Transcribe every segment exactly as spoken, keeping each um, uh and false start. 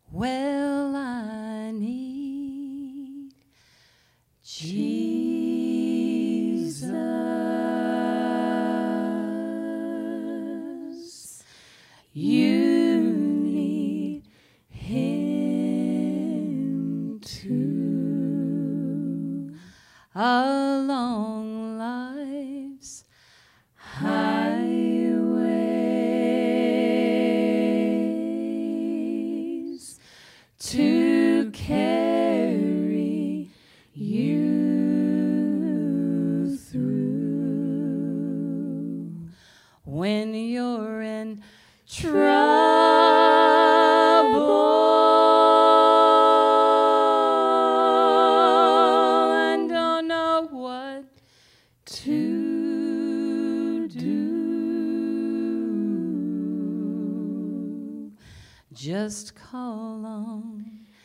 Well, I need Jesus. You need him too. Along life's highways to carry you through. When you're in trouble and don't know what to do, just call on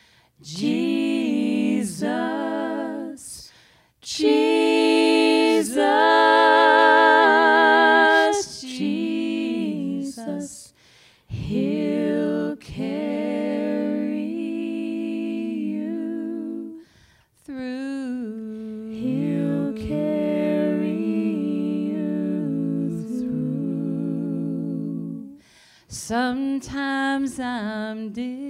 Jesus, Jesus, Jesus. He'll carry you through. He'll carry you through. Sometimes I'm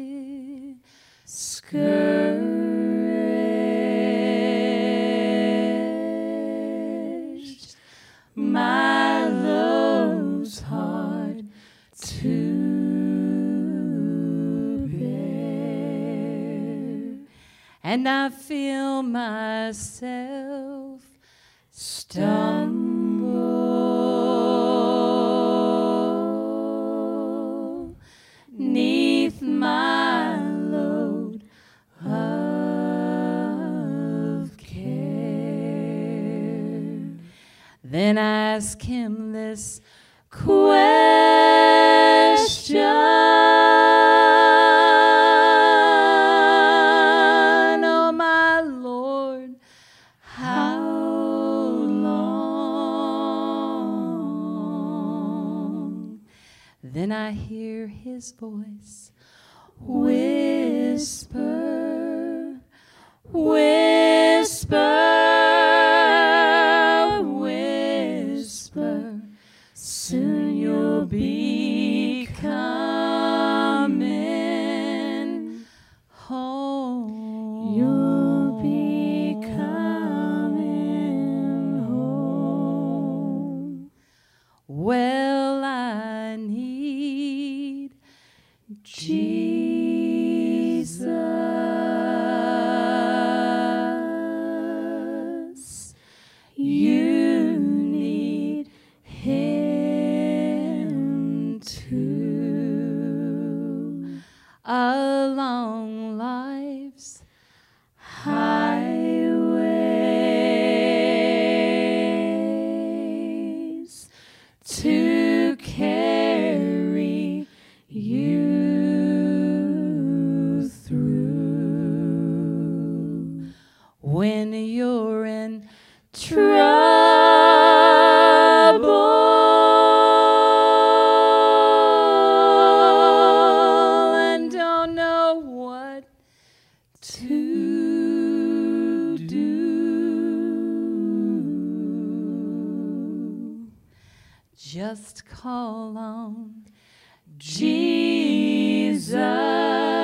discouraged. My load's hard to bear, and I feel myself stumble 'neath my load of care. Then I ask him this question: oh my Lord, how long? Then I hear his voice whisper, whisper, whisper, soon you'll be coming home. You'll be coming home. Well, I need Jesus. You need him too. Along life's highways to carry you through. When you're in trouble and don't know what to do, just call on Jesus.